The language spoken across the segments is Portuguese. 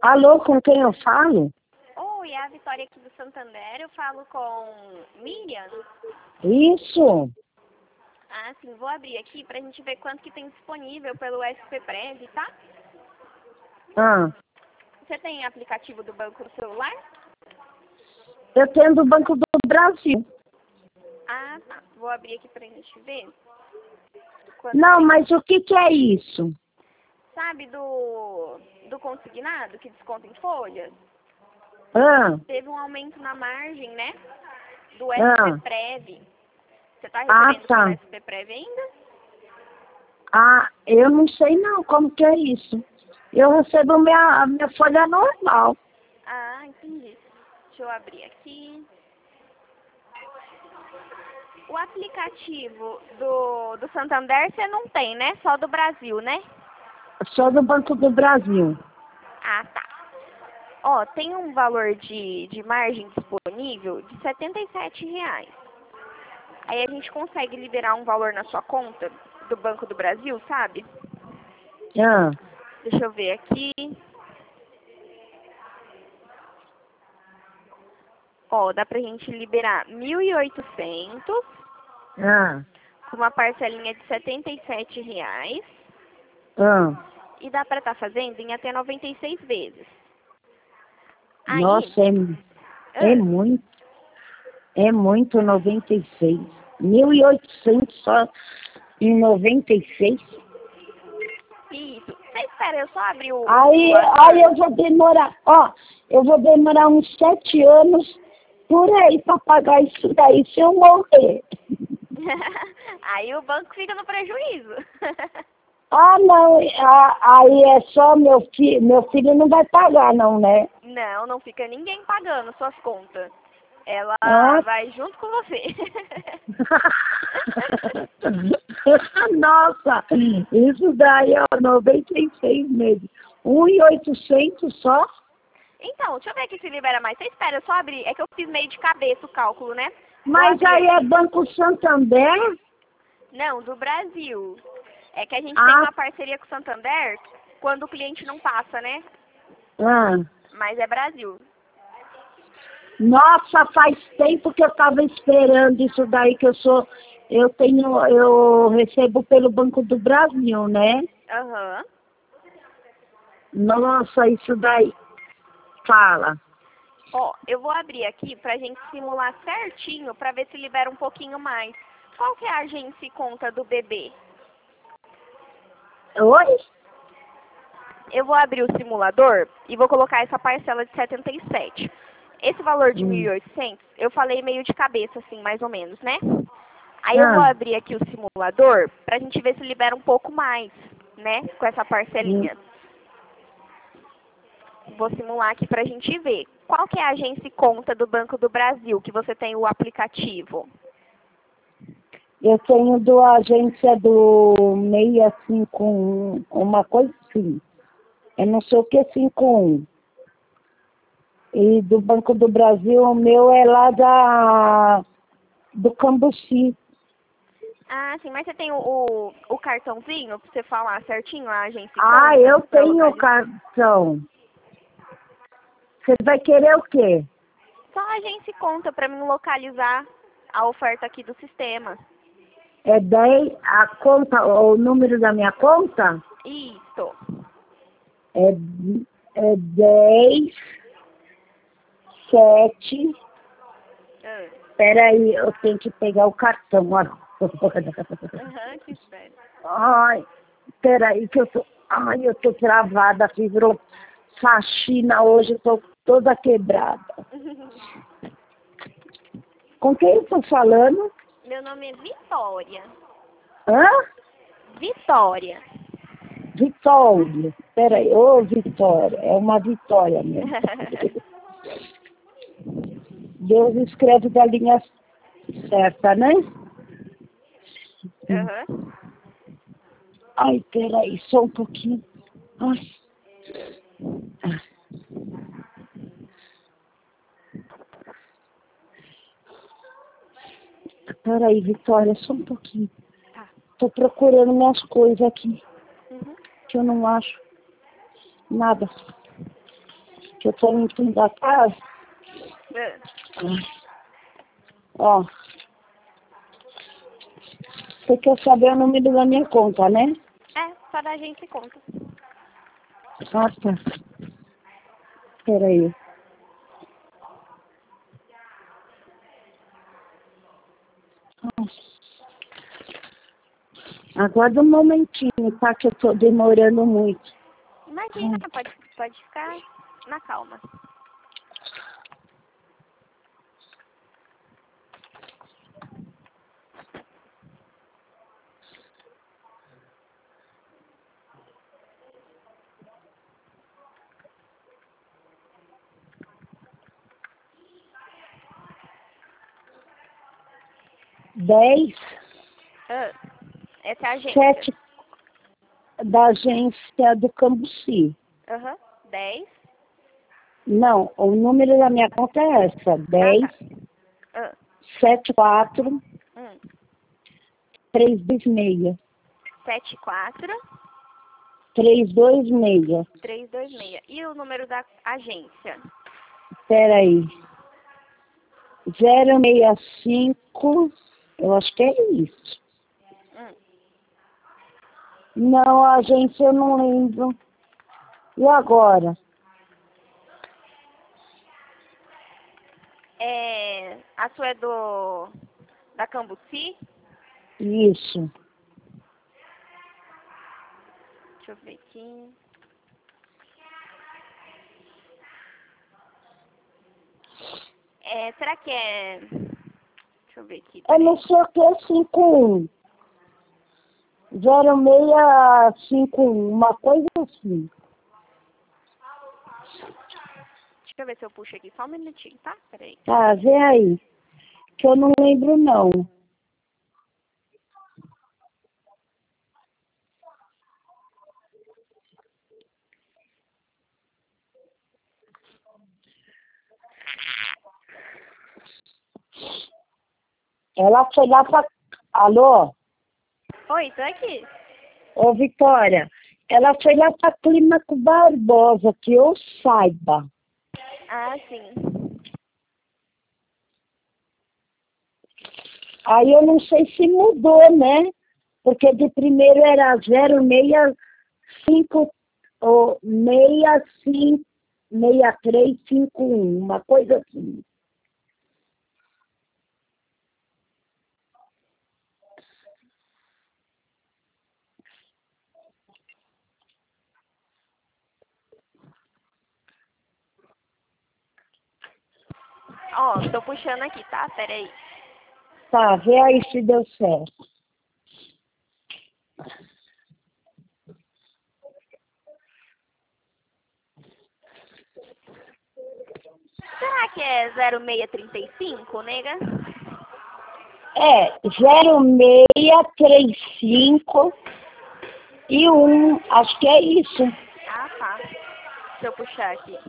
Alô, com quem eu falo? Oi, é a Vitória aqui do Santander. Eu falo com Miriam. Isso. Ah, sim, vou abrir aqui pra gente ver quanto que tem disponível pelo SPPrev, tá? Ah, Você tem aplicativo do banco no celular? eu tenho do Banco do Brasil. Ah, tá. Vou abrir aqui pra gente ver. Não, mas o que é isso? Sabe do consignado que desconta em folhas? Ah, Teve um aumento na margem, né? Do ah, SPPrev. Você tá ah, recebendo pelo tá. SPPrev ainda? Ah, eu não sei não como que é isso. Eu recebo a minha folha normal. Ah, entendi. Deixa eu abrir aqui. O aplicativo do Santander você não tem, né? Só do Brasil, né? Sou do Banco do Brasil. Ah, tá. Ó, tem um valor de margem disponível de R$ 77. Aí a gente consegue liberar um valor na sua conta do Banco do Brasil, sabe? Ah, Deixa eu ver aqui. Ó, dá pra gente liberar 1.800 ah, com uma parcelinha de R$ 77. ah. E dá pra estar fazendo em até 96 vezes. Aí, Nossa, ah, é muito 96. 1.800 só em 96. isso. Você espera eu só abrir o Aí simulador? eu vou demorar, ó, eu vou demorar uns 7 anos por aí para pagar isso daí se eu morrer. Aí o banco fica no prejuízo. Ah, não, aí é só meu filho não vai pagar não, né? Não, não fica ninguém pagando suas contas. Ela Ah. vai junto com você. Nossa, isso daí é 96 meses. 1.800 só? Então, deixa eu ver aqui se libera mais. Você espera, eu só abrir. É que eu fiz meio de cabeça o cálculo, né? Vou Mas abrir aí é aqui. Banco Santander? Não, do Brasil. É que a gente tem Ah, uma parceria com o Santander quando o cliente não passa, né? ah. Mas é Brasil. Nossa, faz tempo que eu estava esperando isso daí que eu recebo pelo Banco do Brasil, né? Aham. Nossa, isso daí. Fala. Ó, eu vou abrir aqui pra gente simular certinho pra ver se libera um pouquinho mais. Qual que é a agência e conta do bebê? Oi? Eu vou abrir o simulador e vou colocar essa parcela de 77. Esse valor de Hum. 1.800, eu falei meio de cabeça, assim, mais ou menos, né? Aí eu vou Ah, abrir aqui o simulador pra gente ver se libera um pouco mais, né? Com essa hum. parcelinha. Vou simular aqui pra gente ver. Qual que é a agência e conta do Banco do Brasil que você tem o aplicativo? Eu tenho do agência do 651, uma coisa assim. Eu não sei o que é 51. E do Banco do Brasil, o meu é lá do Cambuci. Ah, sim, mas você tem o cartãozinho pra você falar certinho a agência e Ah, conta eu pra tenho o localizar? cartão. Você vai querer o quê? Só a agência e conta pra mim localizar a oferta aqui do sistema. É 10, a conta, o número da minha conta Isso. é, é 10, 7. Ah. Peraí, eu tenho que pegar o cartão agora. Aham, que espera. Ai, peraí que eu tô travada, virou faxina hoje, eu tô toda quebrada. Com quem eu tô falando? Meu nome é Vitória. Hã? Vitória. Vitória. Peraí, ô Vitória, é uma vitória mesmo. Deus escreve da linha certa, né? Aham. Ai, peraí, só um pouquinho. Ai. Peraí, Vitória, só um pouquinho. Tá. Tô procurando minhas coisas aqui, Uhum. que eu não acho nada. que eu tô no fundo da casa. Ó. Você quer saber o número da minha conta, né? É, só da agência e conta. Ah, tá. Peraí. Aguarda um momentinho, tá? Que eu tô demorando muito. Imagina, pode ficar na calma. Dez, Essa é a agência. 7 da agência do Cambuci. 10. Não, o número da minha conta é essa. 10, Tá. 74, 326. 74 326. 326. E o número da agência? Peraí. 065, eu acho que é isso. Não, a agência eu não lembro. E agora? A sua é da Cambuci? Isso. Deixa eu ver aqui. Será que é... Deixa eu ver aqui. Eu não sei o que é 51. 0651, uma coisa assim. Deixa eu ver se eu puxo aqui. Só um minutinho, tá? Peraí. Tá, vê aí. Que eu não lembro, não. Ela foi lá pra... Alô? Oi, tô aqui. Ô, Vitória. Ela foi lá pra Clímaco Barbosa, que eu saiba. Ah, sim. Aí eu não sei se mudou, né? Porque de primeiro era 065 ou 65 6351, uma coisa assim. Ó, tô puxando aqui, tá? Peraí. Tá, vê aí se deu certo. Será que é 0635, nega? É, 0635 e 1, acho que é isso. Ah, tá. Deixa eu puxar aqui.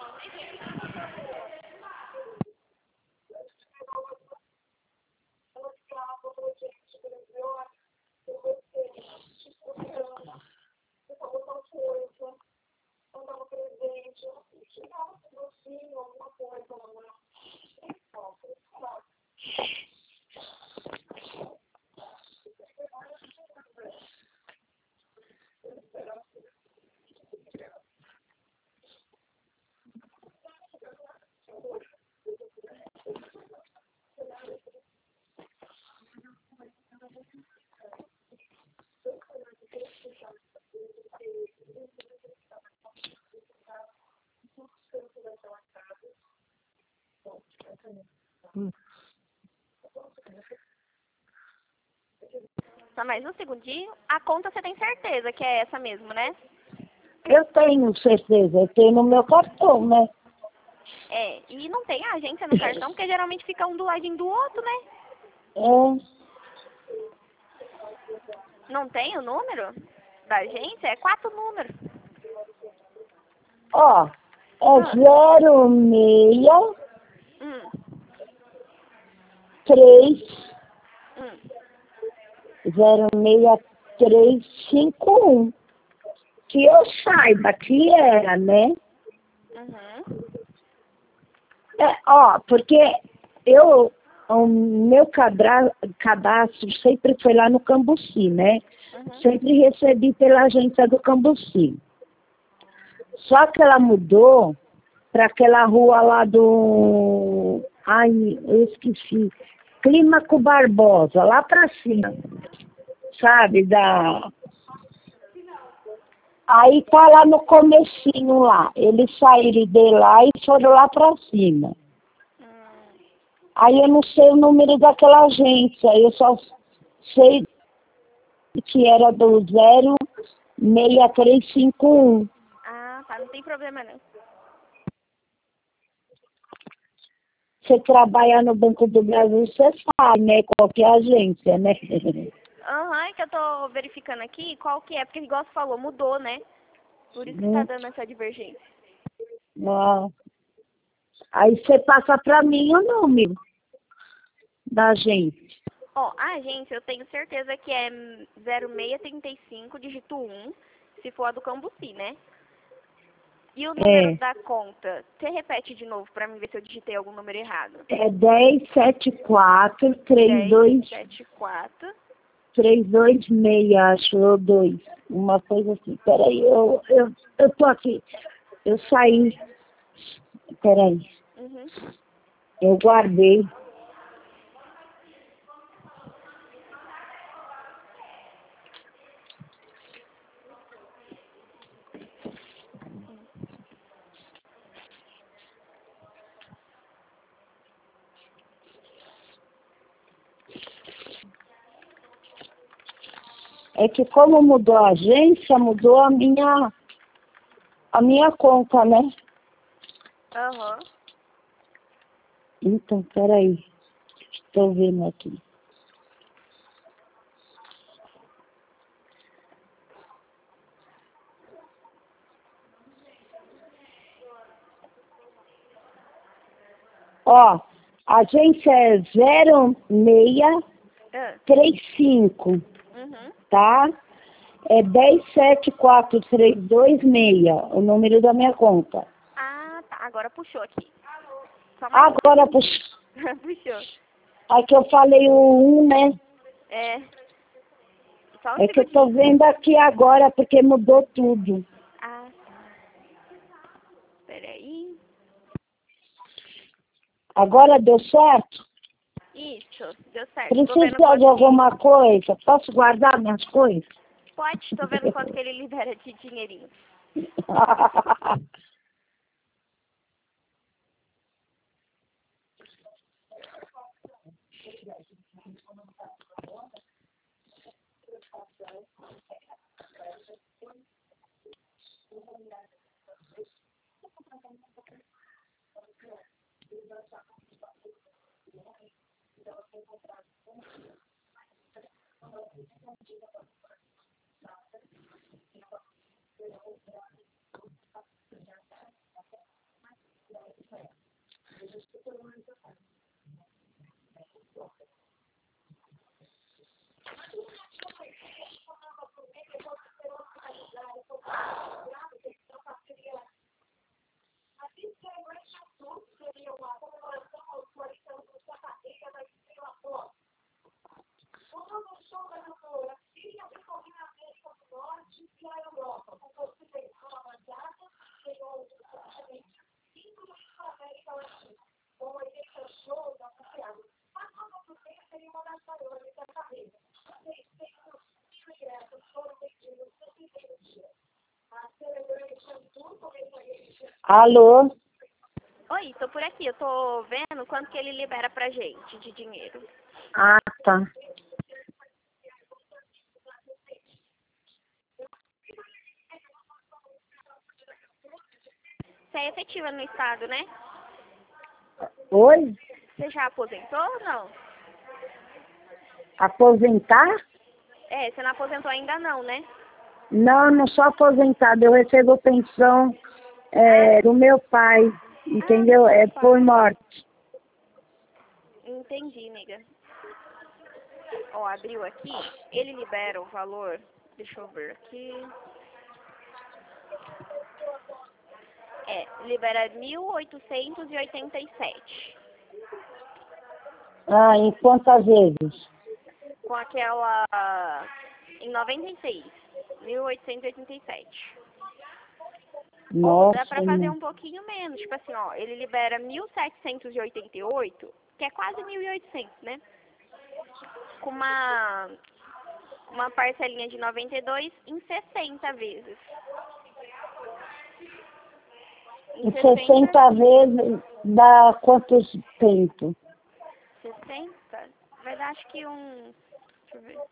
Só mais um segundinho. A conta você tem certeza que é essa mesmo, né? Eu tenho certeza, eu tenho no meu cartão, né? E não tem a agência no cartão, porque geralmente fica um do ladinho do outro, né? É, Não tem o número da agência? É 4 números. ó, é hum, 06 hum. 06351. Que eu saiba que era, né? Uhum. Porque o meu cadastro sempre foi lá no Cambuci, né? Uhum. Sempre recebi pela agência do Cambuci. Só que ela mudou para aquela rua lá do... Ai, eu esqueci. Clímaco Barbosa, lá para cima. Sabe, Aí tá lá no comecinho lá. Eles saíram de lá e foram lá para cima. Aí eu não sei o número daquela agência. Eu só sei que era do 06351. Ah, tá. Não tem problema, não. Você trabalha no Banco do Brasil, você sabe, né? Qualquer agência, né? Aham, é que eu tô verificando aqui qual que é, porque igual você falou, mudou, né? Por isso que tá dando essa divergência. Ah. Aí você passa para mim o número da agência. Ó, a agência eu tenho certeza que é 0635, dígito 1, se for a do Cambuci, né? E o número da conta, você repete de novo pra mim ver se eu digitei algum número errado. É 1074 32 1074. 326, acho, ou 2. Uma coisa assim. Peraí, eu tô aqui. Eu saí. Peraí. Uhum. Eu guardei. É que como mudou a agência, mudou a minha conta, né? Aham. Então, peraí. Estou vendo aqui. Ó, a agência é 0635, Uhum. tá? É 10743226, o número da minha conta. Ah, tá. Agora puxou aqui. Só mais um Agora, segundo. Puxou. aqui eu falei o 1, né? É. Só um É que eu tô segundinho. vendo aqui agora porque mudou tudo. Ah, tá. Peraí. Agora deu certo? Isso, deu certo. Tô vendo Precisa de quanto que... alguma coisa? Posso guardar minhas coisas? Pode, tô vendo quanto que ele libera de dinheirinho. Alô? Oi, tô por aqui. Eu tô vendo quanto que ele libera pra gente de dinheiro. Ah, tá. Você é efetiva no estado, né? Oi? Você já aposentou ou não? Aposentar? É, você não aposentou ainda não, né? Não, não sou aposentada. Eu recebo pensão do meu pai, Ah, do entendeu? seu É por pai. morte. Entendi, nega. Ó, abriu aqui. Ele libera o valor. Deixa eu ver aqui. Libera 1.887. Ah, em quantas vezes? Com aquela em 96. 1.887. Ou dá Nossa, pra fazer um pouquinho menos, tipo assim, ó, ele libera 1.788, que é quase 1.800, né? Com uma parcelinha de 92 em 60 vezes. em 60 vezes dá quantos tempo? 60? Vai dar acho que um. Deixa eu ver.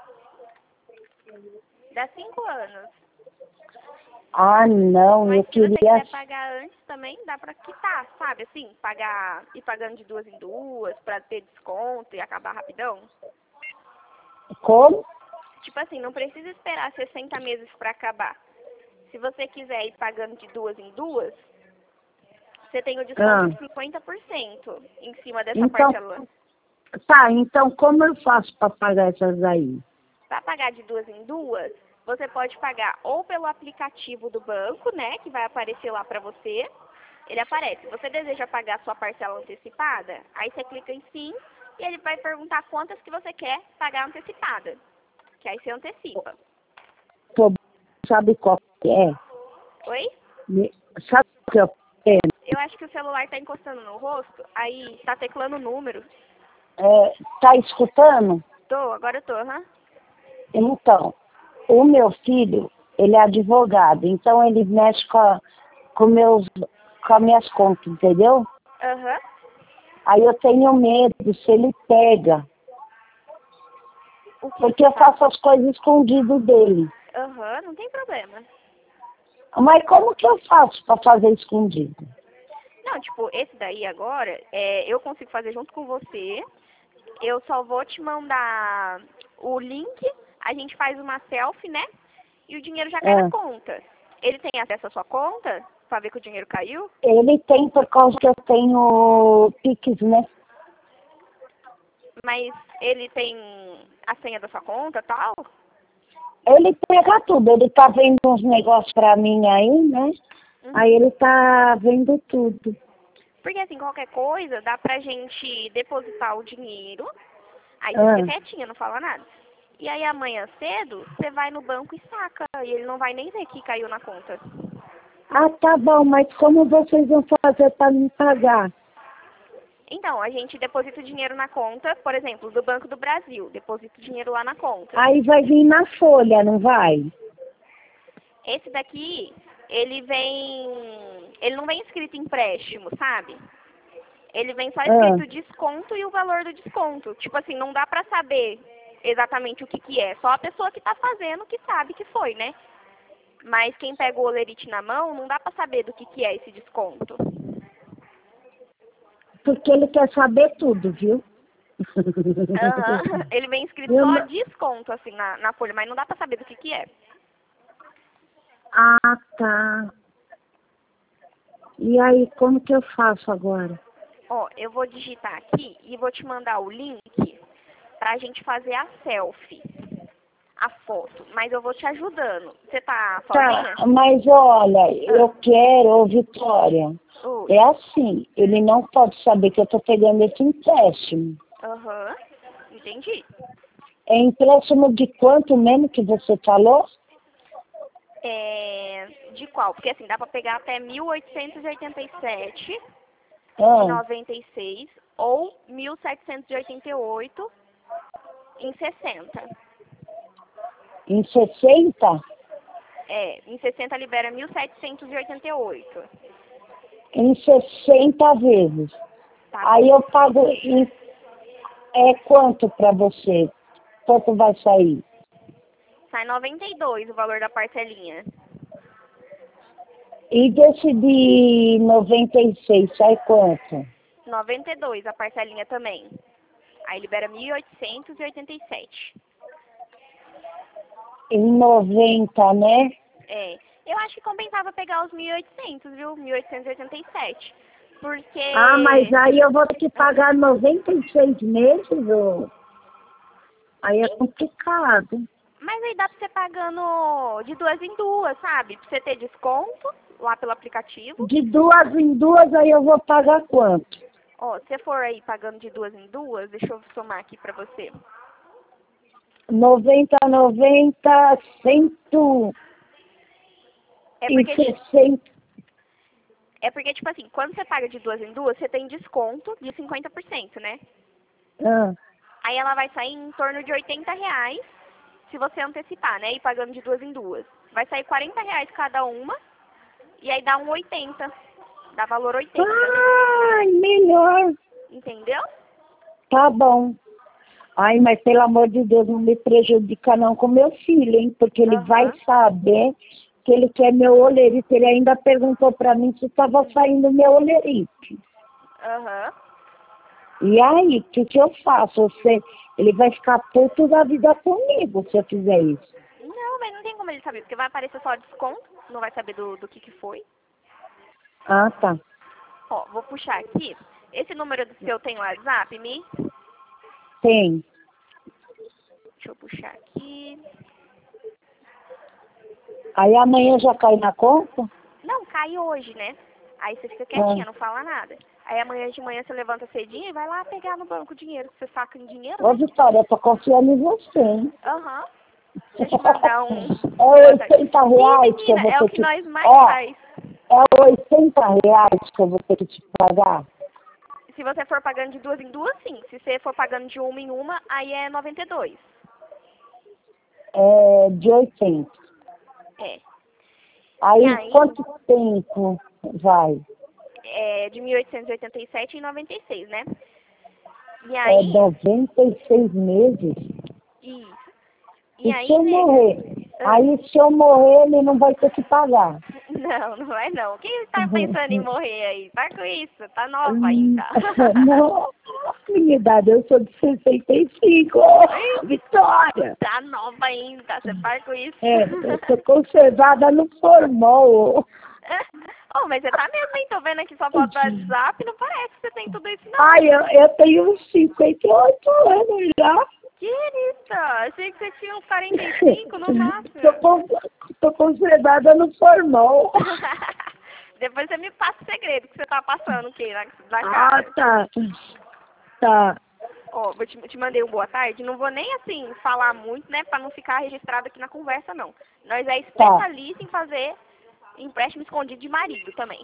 Dá 5 anos. Ah, não, eu Mas se você queria... quiser pagar antes também, dá pra quitar, sabe? Assim, ir pagando de duas em duas pra ter desconto e acabar rapidão. Como? Tipo assim, não precisa esperar 60 meses pra acabar. Se você quiser ir pagando de duas em duas, você tem o desconto de 50% em cima dessa Então, parcela. tá, então como eu faço para pagar essas aí? Para pagar de duas em duas, você pode pagar ou pelo aplicativo do banco, né, que vai aparecer lá para você. Ele aparece. Você deseja pagar sua parcela antecipada? Aí você clica em sim e ele vai perguntar quantas que você quer pagar antecipada. Que aí você antecipa. Pô, sabe qual que é? Oi? Sabe o que eu quero? Eu acho que o celular está encostando no rosto, aí está teclando o número. Tá escutando? Agora eu tô, aham. Então, o meu filho, ele é advogado, então ele mexe com as minhas contas, entendeu? Aham. Aí eu tenho medo se ele pega, O que porque você eu faz? faço as coisas escondido dele. Aham, não tem problema. Mas como que eu faço para fazer escondido? Não, tipo, esse daí agora, eu consigo fazer junto com você. Eu só vou te mandar o link, a gente faz uma selfie, né? E o dinheiro já cai na Ah, conta. Ele tem acesso à sua conta pra ver que o dinheiro caiu? ele tem por causa que eu tenho Pix, né? Mas ele tem a senha da sua conta e tal? Ele pega tudo, ele tá vendo uns negócios pra mim aí, né? Aí Uhum. ele tá vendo tudo. Porque assim, qualquer coisa, dá pra gente depositar o dinheiro. Aí você fica Ah, quietinha, não fala nada. E aí amanhã cedo, você vai no banco e saca. E ele não vai nem ver que caiu na conta. ah, tá bom, mas como vocês vão fazer pra me pagar? Então, a gente deposita o dinheiro na conta, por exemplo, do Banco do Brasil. Deposita o dinheiro lá na conta. Aí vai vir na folha, não vai? Esse daqui, ele não vem escrito empréstimo, sabe? Ele vem só Ah, escrito desconto e o valor do desconto. Tipo assim, não dá pra saber exatamente o que que é. Só a pessoa que tá fazendo que sabe que foi, né? Mas quem pega o olerite na mão, não dá pra saber do que é esse desconto. porque ele quer saber tudo, viu? Aham. Ele vem escrito Eu só não- desconto, assim, na folha, mas não dá pra saber do que é. Ah, tá. E aí, como que eu faço agora? Ó, eu vou digitar aqui e vou te mandar o link pra gente fazer a selfie, a foto. Mas eu vou te ajudando. Você tá Tá, sozinha? mas olha, eu Ah, quero, ô Vitória, oi. é assim, ele não pode saber que eu tô pegando esse empréstimo. Aham. Entendi. É empréstimo de quanto mesmo que você falou? De qual? Porque assim, dá pra pegar até 1.887 e Ah, 96 ou 1.788 em 60. em 60? Em 60 libera 1.788. Em 60 vezes. Tá Aí bom. eu pago quanto para você? Quanto vai sair? Sai 92 o valor da parcelinha. E desse de 96 sai quanto? 92 a parcelinha também. Aí libera 1.887. Em 90, né? Eu acho que compensava pegar os 1.800, viu? 1.887. Ah, mas Porque... aí eu vou ter que pagar 96 meses, ô. Aí é complicado. Mas aí dá pra você pagando de duas em duas, sabe? Pra você ter desconto. lá pelo aplicativo. De 2 em 2, aí eu vou pagar quanto? Ó, se você for aí pagando de 2 em 2, deixa eu somar aqui pra você. 90, 90, É porque, 160. tipo assim, quando você paga de 2 em 2, você tem desconto de 50%, né? Ah, Aí ela vai sair em torno de R$ 80 se você antecipar, né? E pagando de 2 em 2. Vai sair R$ 40 cada uma e aí dá um 80. Dá valor 80. ai, melhor. Entendeu? Tá bom. Ai, mas pelo amor de Deus, não me prejudica não com meu filho, hein? Porque ele vai Aham. saber que ele quer meu olerite. Ele ainda perguntou pra mim se estava saindo meu olerite. Aham. E aí, o que eu faço? Ele vai ficar puto da vida comigo se eu fizer isso. Não, mas não tem como ele saber, porque vai aparecer só desconto, não vai saber do que foi. Ah, tá. Ó, vou puxar aqui. Esse número do seu tem WhatsApp, Mi? Tem. Deixa eu puxar aqui. Aí amanhã já cai na conta? Não, cai hoje, né? Aí você fica Ah. quietinha, não fala nada. Aí amanhã de manhã você levanta cedinho e vai lá pegar no banco o dinheiro. Você saca em dinheiro, Ô, né? Vitória, eu tô confiando em você, hein? Aham. Deixa eu te mandar um É boa tarde. 80 Sim, reais que eu menina, vou é o ter que que... nós mais Ó, faz. é 80 reais que eu vou ter que te pagar? Se você for pagando de 2 em 2, sim. Se você for pagando de uma em uma, aí é 92. É de 80. É. E Aí, aí, quanto tempo vai? é de 1887 em 96, né? E É aí, 96 meses? isso. E E se aí, eu nega? morrer? Ah, Aí, se eu morrer, ele não vai ter que pagar. não, não vai não. Quem tá pensando em morrer aí? Para com isso, tá nova ainda. Não, minha idade, eu sou de 65. Vitória! Tá nova ainda, você para com isso. É, eu tô conservada no formol. Oh, mas você tá mesmo, hein? Tô vendo aqui sua foto do WhatsApp, não parece que você tem tudo isso não. Ai, eu tenho uns 58 anos já. Querida, achei que você tinha uns 45 no Tô, máximo. con- tô conservada no formol. Depois você me passa o segredo que você tá passando aqui na Ah, cara. tá. Tá. Ó, te mandei um boa tarde. Não vou nem, assim, falar muito, né? Pra não ficar registrado aqui na conversa, não. Nós é Tá. especialista em fazer empréstimo escondido de marido também.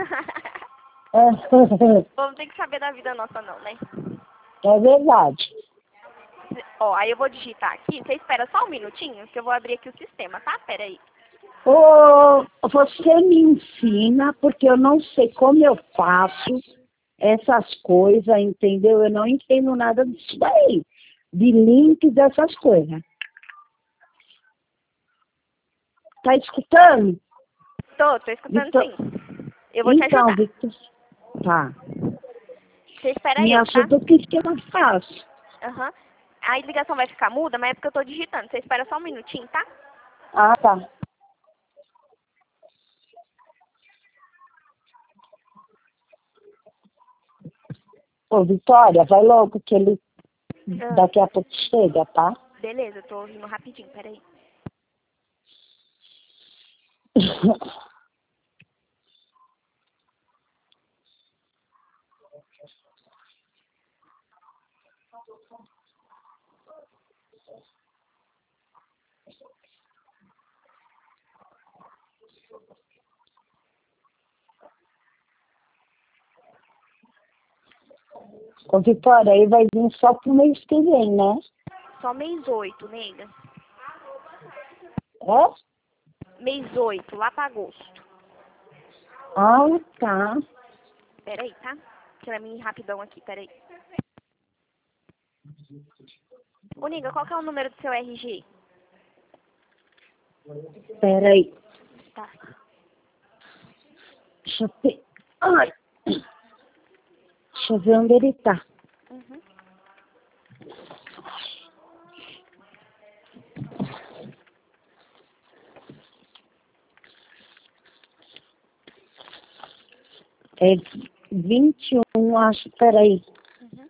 Vamos ter que saber da vida nossa, não, né? É verdade. Ó, aí eu vou digitar aqui. Você espera só um minutinho, que eu vou abrir aqui o sistema, tá? Pera aí. Ô, você me ensina, porque eu não sei como eu faço essas coisas, entendeu? Eu não entendo nada disso daí. De link dessas coisas. Tá escutando? Tô escutando Vitor... sim. Eu vou te Então, ajudar. Victor... Tá. Você espera Me eu, tá? ajuda o que que eu faço. Aham. A ligação vai ficar muda, mas é porque eu tô digitando. Você espera só um minutinho, tá? Ah, tá. Ô, Vitória, vai logo que ele Ah, daqui a pouco chega, tá? beleza, eu tô ouvindo rapidinho, peraí. Ô, Vitória, aí vai vir só pro mês que vem, né? Só mês 8, nega. É? Mês 8, lá pra agosto. Ah, tá. Peraí, tá? Pra mim, rapidão aqui, peraí. Ô, nega, qual que é o número do seu RG? Peraí. Tá. Deixa eu ver. Ai. Deixa eu ver onde ele tá. Uhum. É 21, acho. Peraí. Uhum.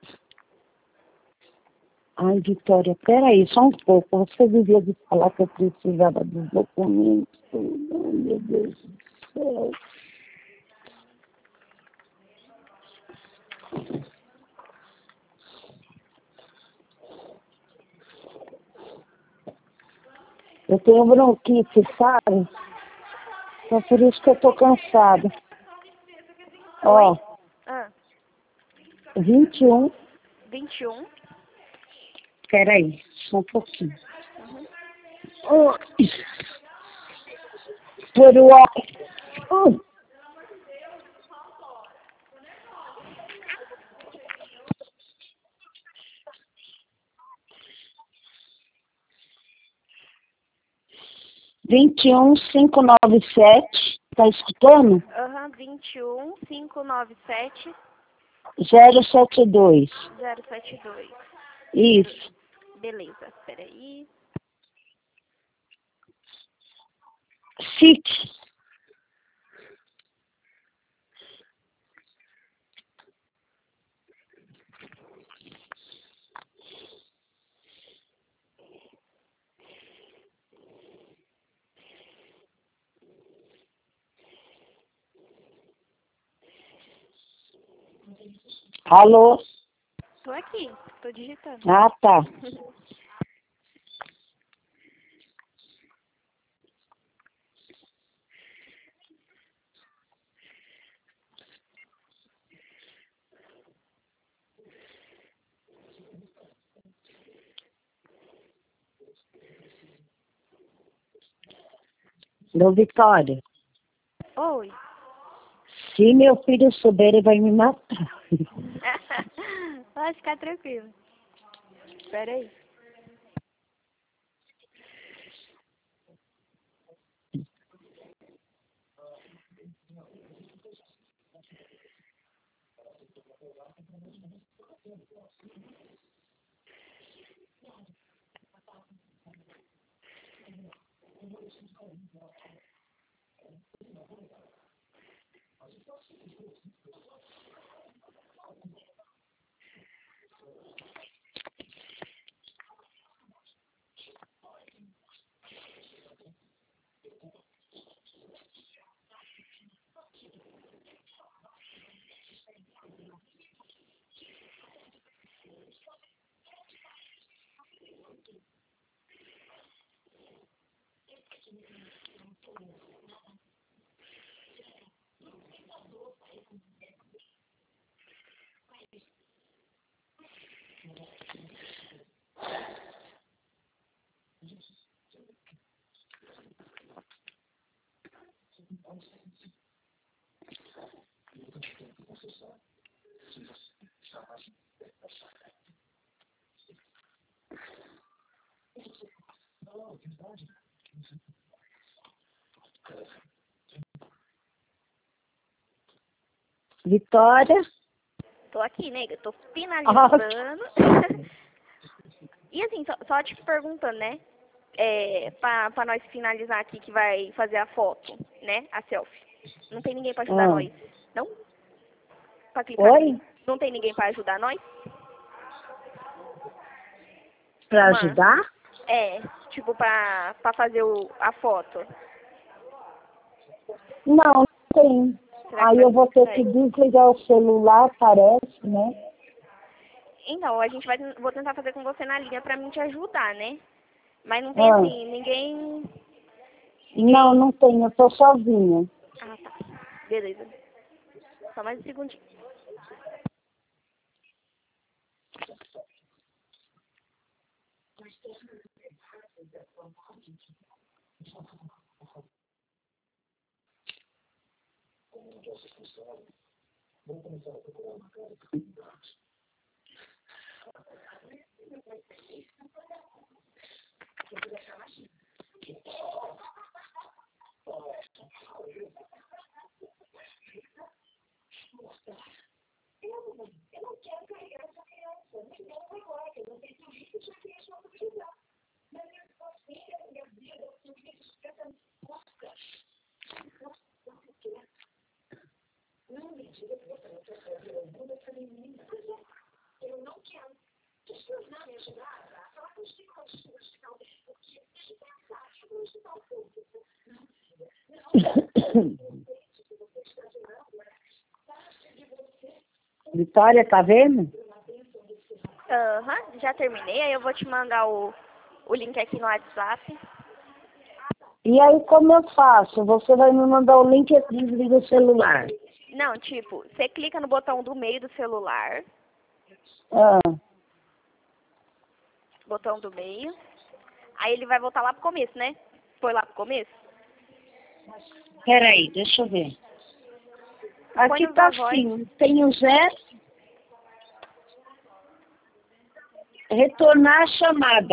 Ai, Vitória, peraí, só um pouco. Você devia de falar que eu precisava dos documentos. Ai, meu Deus do Eu tenho bronquite, sabe? Então por isso que eu tô cansada. Ó, Ah, 21. 21. Peraí, só um pouquinho. Uhum. Oh, por o ó. 21597, tá escutando? Aham, 21 597 072. 072. Isso. Beleza, peraí. Fique. Alô? Tô aqui, tô digitando. Ah, tá. Dona Vitória, Oi. se meu filho souber, ele vai me matar. Pode ficar tranquilo. Peraí. Vitória? Tô aqui, nega. Tô Ah, finalizando. E assim, só te perguntando, né? Pra nós finalizar aqui que vai fazer a foto, né? A selfie. Não tem ninguém pra ajudar nós? Não? Pra clicar no Oi? link. Não tem ninguém pra ajudar nós? Pra Uma. ajudar? Tipo, pra fazer a foto. Não, não tem. Será que Aí vai eu vou ter que consegue? desligar o celular, parece, né? Então, vou tentar fazer com você na linha pra mim te ajudar, né? Mas não tem Ah, assim, ninguém. não, Ninguém. não tem, eu tô sozinha. Ah, tá. Beleza. Só mais um segundinho. Vitória, tá vendo? Aham, já terminei. Aí eu vou te mandar o link aqui no WhatsApp. E aí, como eu faço? Você vai me mandar o link e eu desligo o celular. Não, tipo, você clica no botão do meio do celular. Ah, Botão do meio. Aí ele vai voltar lá pro começo, né? Foi lá pro começo? peraí, deixa eu ver. Põe Aqui no tá da voz. assim, tem o Zé. Retornar a chamada.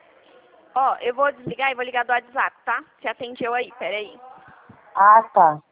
Ó, eu vou desligar e vou ligar do WhatsApp, tá? Você atendeu aí, peraí. Ah, tá.